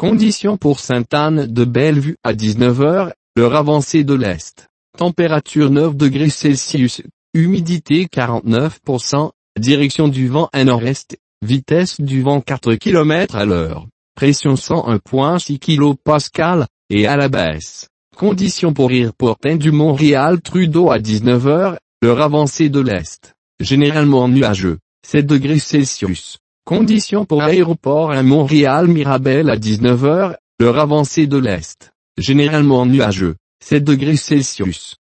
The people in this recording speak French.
Conditions pour Sainte-Anne-de-Bellevue à 19 h, l'heure avancée de l'Est. Température 9 degrés Celsius, humidité 49%, direction du vent à nord-est, vitesse du vent 4 km à l'heure, pression 101,6 kPa, et à la baisse. Conditions pour Aéroport du Montréal Trudeau à 19 h, l'heure avancée de l'Est. Généralement nuageux, 7 degrés Celsius. Conditions pour Aéroport à Montréal Mirabel à 19 h, l'heure avancée de l'Est. Généralement nuageux, 7 degrés Celsius.